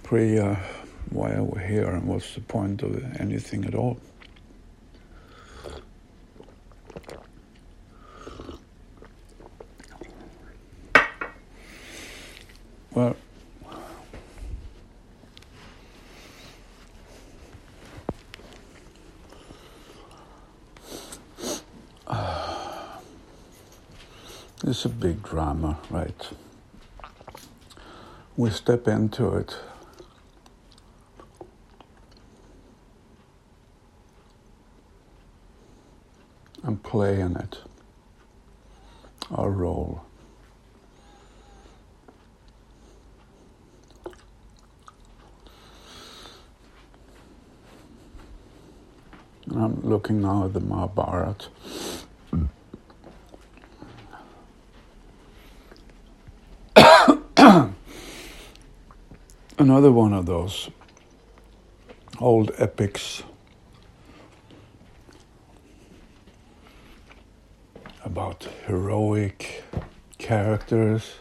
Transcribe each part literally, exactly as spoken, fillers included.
pre uh, why are we here and what's the point of anything at all. Well, uh, it's a big drama, right? We step into it and play in it, our role. And I'm looking now at the Mahabharata. Another one of those old epics about heroic characters,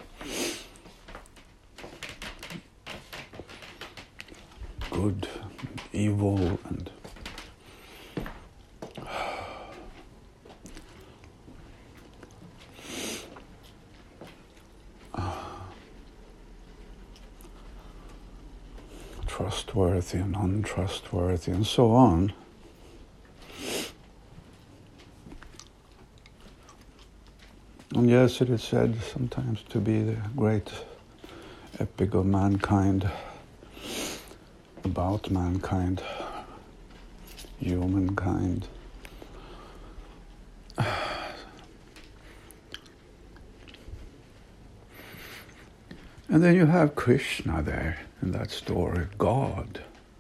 good, evil, and trustworthy and untrustworthy, and so on. And yes, it is said sometimes to be the great epic of mankind, about mankind, humankind. And then you have Krishna there in that story, God,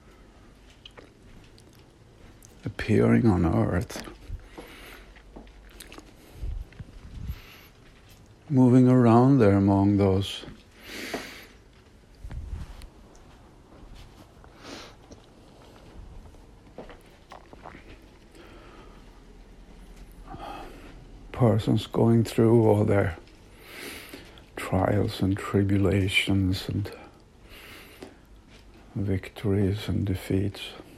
appearing on earth, moving around there among those persons going through all their trials and tribulations and victories and defeats.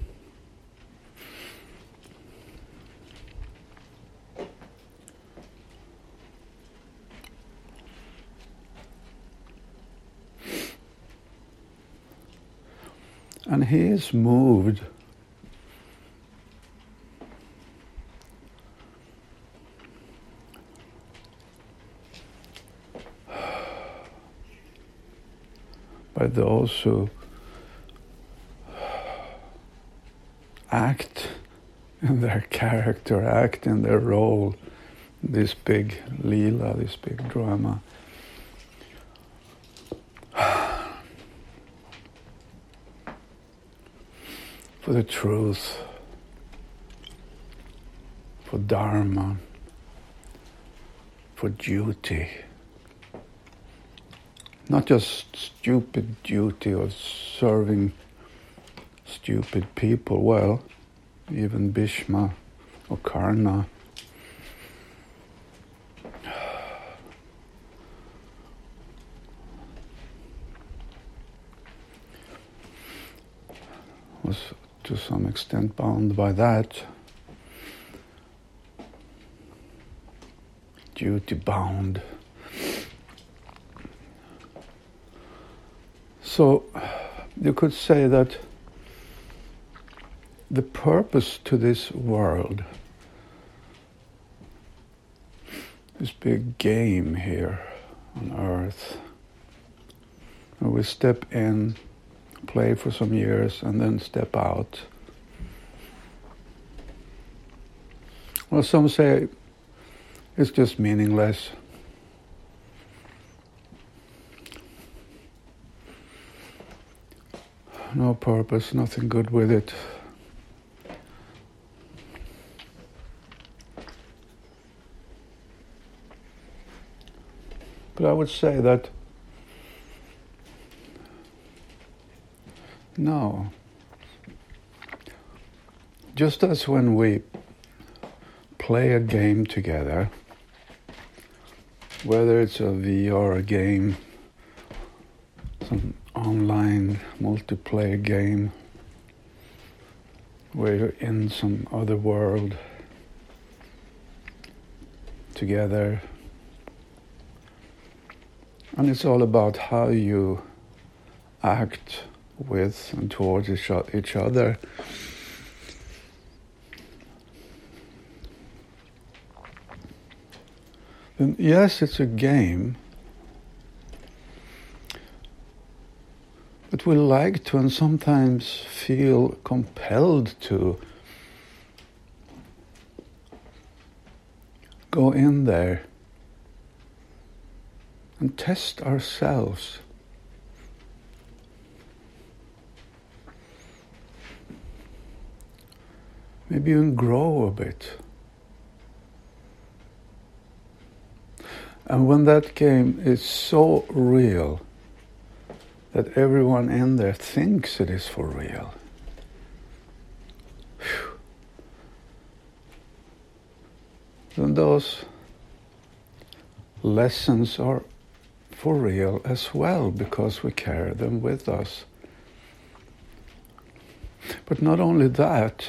And he is moved by those who act in their character, act in their role, this big Leela, this big drama. For the truth, for Dharma, for duty. Not just stupid duty of serving stupid people. Well, even Bhishma or Karna. Was to some extent bound by that. Duty bound. So you could say that the purpose to this world, this big game here on earth, where we step in, play for some years, and then step out. Well, some say it's just meaningless. No purpose, nothing good with it. But I would say that no. Just as when we play a game together, whether it's a V R game, some online multiplayer game where you're in some other world together. And it's all about how you act with and towards each, each other. And yes, it's a game, but we like to and sometimes feel compelled to go in there and test ourselves. Maybe even grow a bit. And when that game is so real that everyone in there thinks it is for real, whew, then those lessons are for real as well, because we carry them with us. But not only that,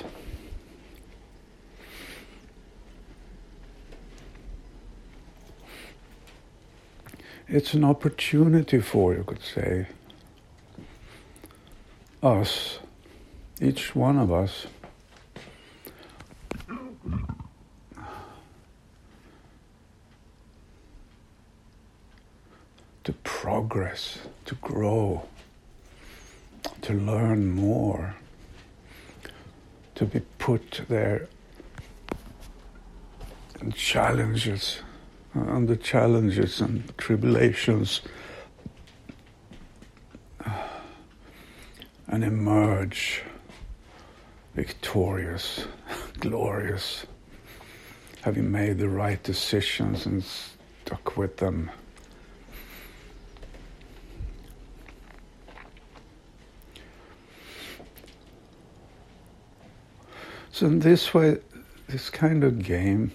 it's an opportunity for, you could say, us, each one of us, to progress, to grow, to learn more, to be put there in challenges, under challenges and tribulations, and emerge victorious, glorious, having made the right decisions and stuck with them. So in this way, this kind of game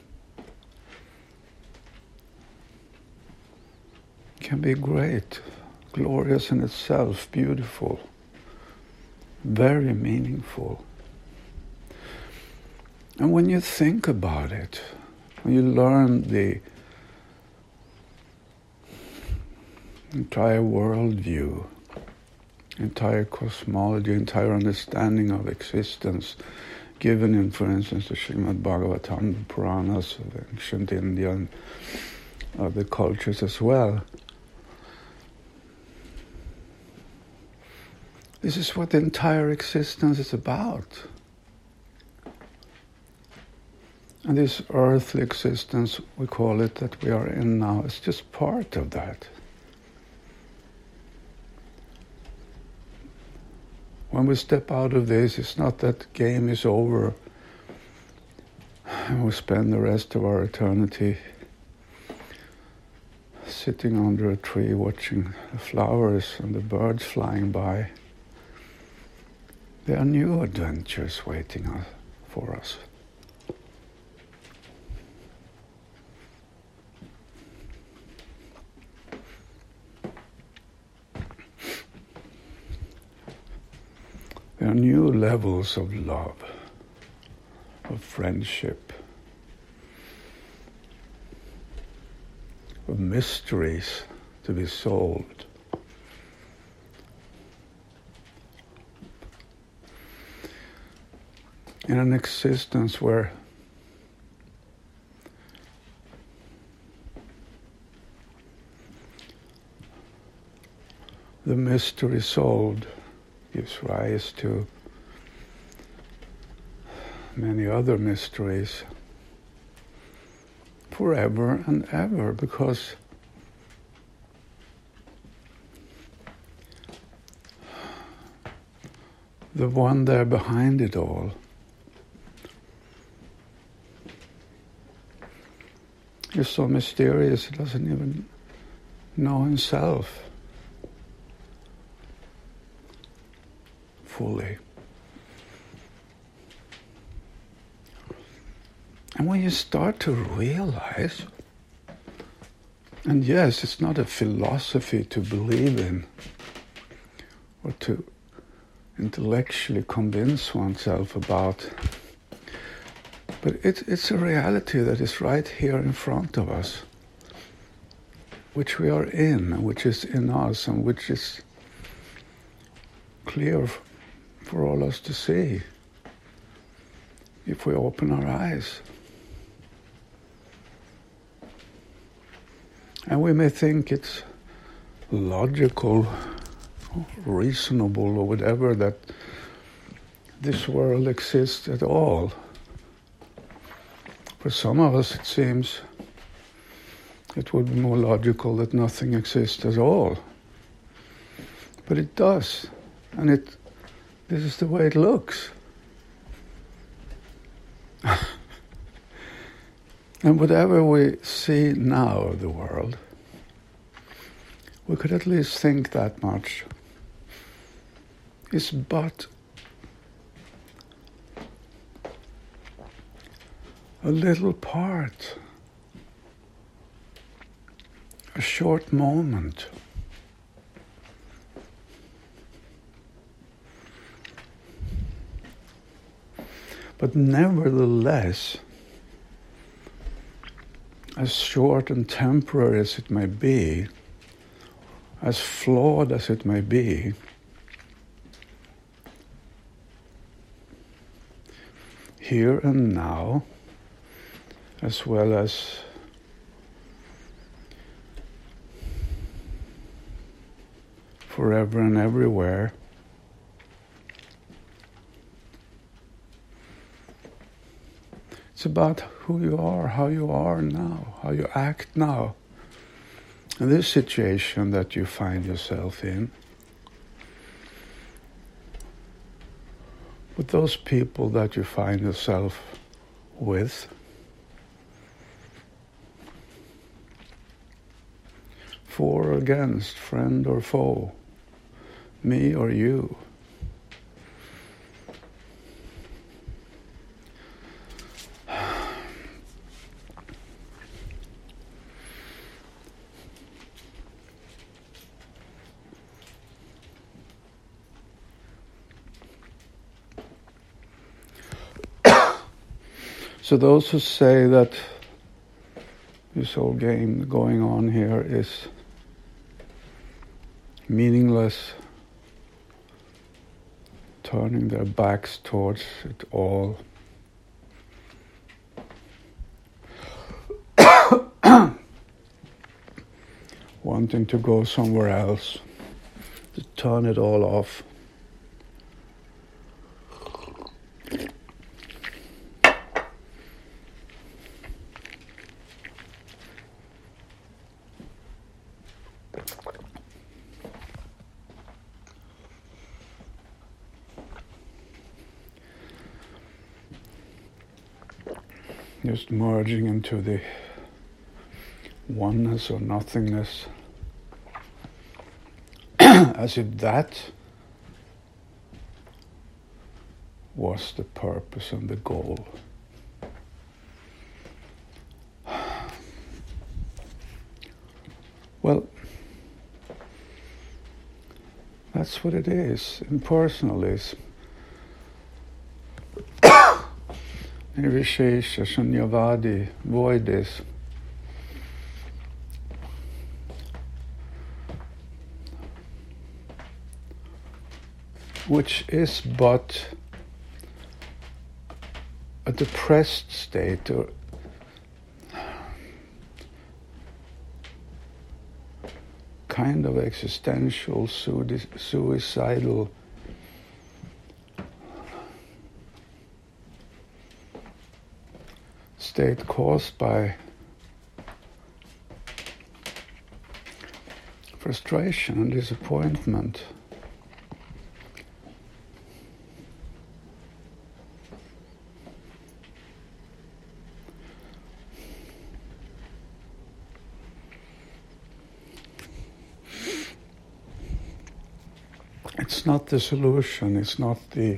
can be great, glorious in itself, beautiful, very meaningful. And when you think about it, when you learn the entire worldview, entire cosmology, entire understanding of existence, given in, for instance, the Srimad Bhagavatam, the Puranas of ancient India and other cultures as well. This is what the entire existence is about. And this earthly existence, we call it, that we are in now, is just part of that. When we step out of this, it's not that game is over and we spend the rest of our eternity sitting under a tree watching the flowers and the birds flying by. There are new adventures waiting for us. There are new levels of love, of friendship, of mysteries to be solved. In an existence where the mystery solved gives rise to many other mysteries forever and ever, because the one there behind it all is so mysterious he doesn't even know himself fully. And when you start to realize, and yes, it's not a philosophy to believe in, or to intellectually convince oneself about. But it, it's a reality that is right here in front of us, which we are in, which is in us, and which is clear for all us to see if we open our eyes. And we may think it's logical, reasonable, or whatever, that this world exists at all. For some of us, it seems it would be more logical that nothing exists at all. But it does, and it. This is the way it looks. And whatever we see now of the world, we could at least think that much, is but a little part, a short moment. But nevertheless, as short and temporary as it may be, as flawed as it may be, here and now, as well as forever and everywhere, it's about who you are, how you are now, how you act now. In this situation that you find yourself in, with those people that you find yourself with, for or against, friend or foe, me or you. So those who say that this whole game going on here is meaningless, turning their backs towards it all, wanting to go somewhere else, to turn it all off. Just merging into the oneness or nothingness, as if that was the purpose and the goal. Well, that's what it is. Impersonalism. Nirvishesha, Shunyavadi, voidism. Which is but a depressed state, or kind of existential, suicidal state caused by frustration and disappointment. It's not the solution, it's not the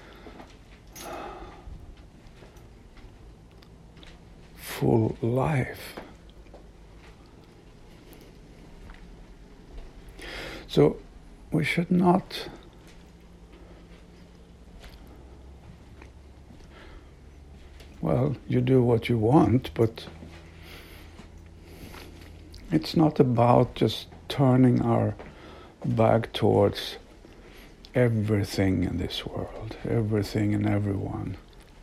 full life. So we should not well, you do what you want, but it's not about just turning our back towards everything in this world, everything and everyone.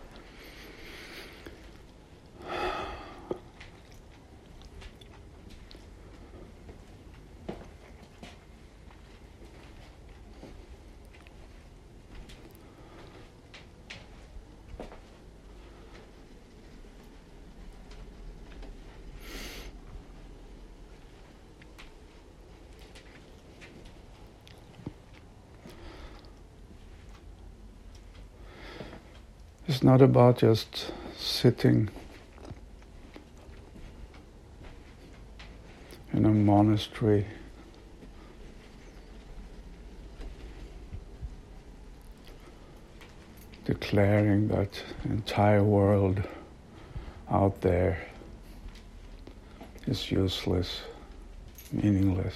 It's not about just sitting in a monastery declaring that the entire world out there is useless, meaningless,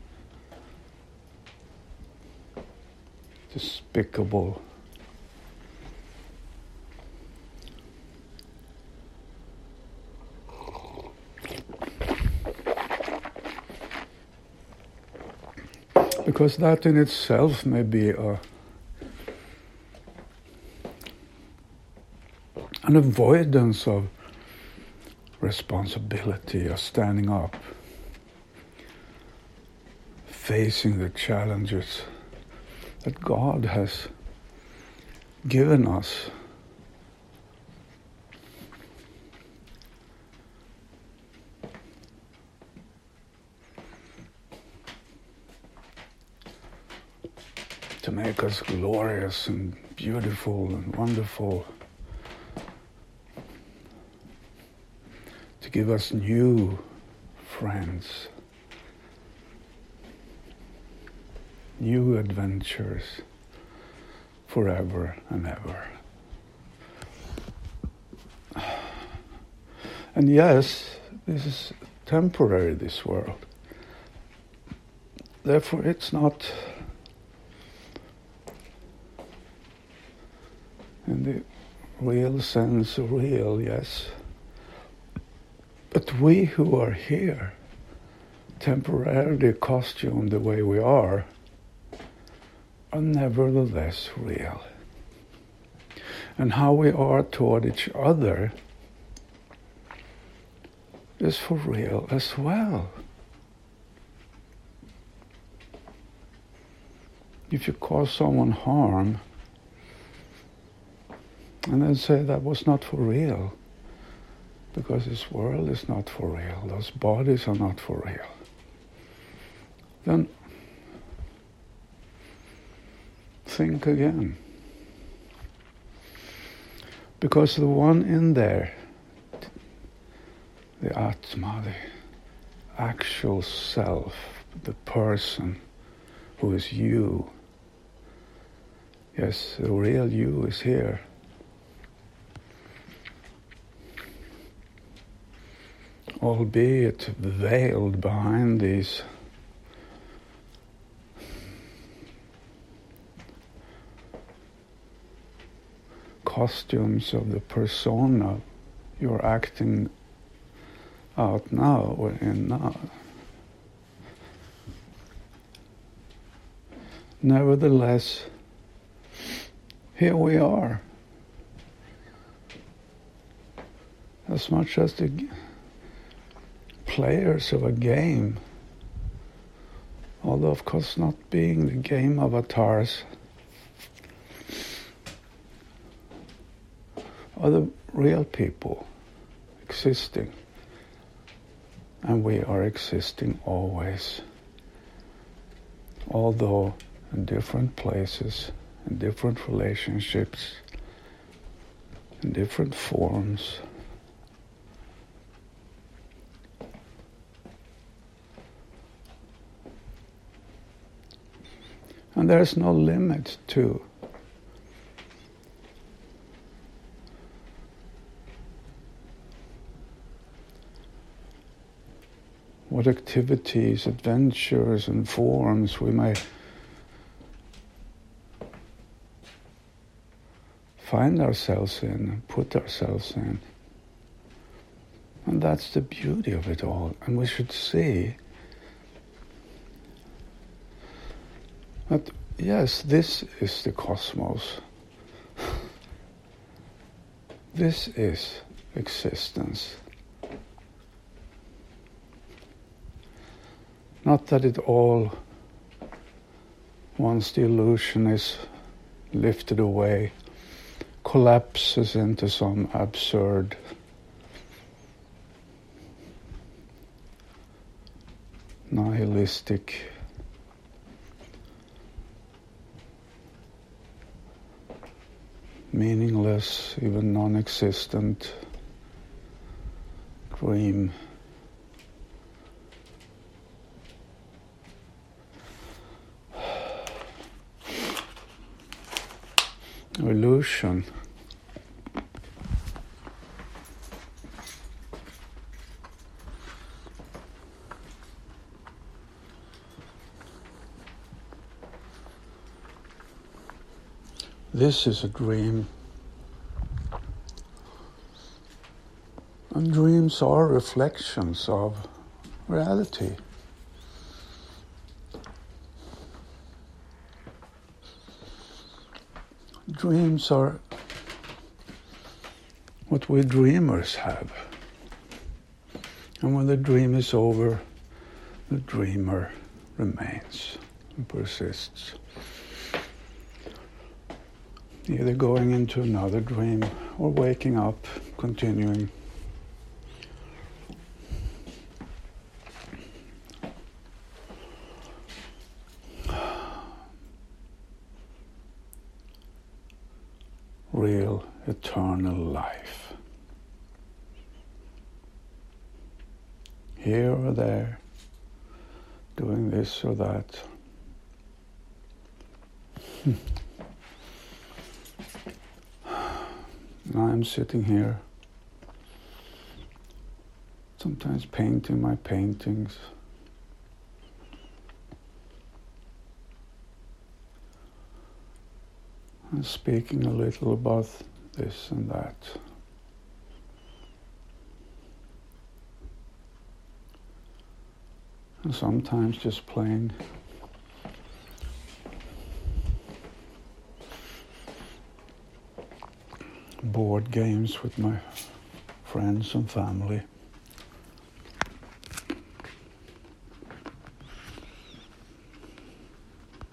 despicable. Because that in itself may be a, an avoidance of responsibility, of standing up, facing the challenges that God has given us. To make us glorious and beautiful and wonderful, to give us new friends, new adventures forever and ever. And yes, this is temporary, this world. Therefore, it's not in the real sense real, yes. But we who are here, temporarily costumed the way we are, are nevertheless real. And how we are toward each other is for real as well. If you cause someone harm, and then say that was not for real, because this world is not for real, those bodies are not for real, then think again. Because the one in there, the Atma, the actual self, the person who is you, yes, the real you is here. Albeit veiled behind these costumes of the persona you're acting out now or in now. Nevertheless, here we are. As much as the players of a game, although of course not being the game avatars, are the real people existing, and we are existing always, although in different places, in different relationships, in different forms. And there is no limit to what activities, adventures, and forms we may find ourselves in and put ourselves in. And that's the beauty of it all. And we should see that, yes, this is the cosmos. This is existence. Not that it all, once the illusion is lifted away, collapses into some absurd nihilistic meaningless, even non-existent dream. Illusion. This is a dream. And dreams are reflections of reality. Dreams are what we dreamers have. And when the dream is over, the dreamer remains and persists. Either going into another dream or waking up, continuing. Real eternal life. Here or there, doing this or that. I'm sitting here, sometimes painting my paintings. And speaking a little about this and that. And sometimes just playing board games with my friends and family.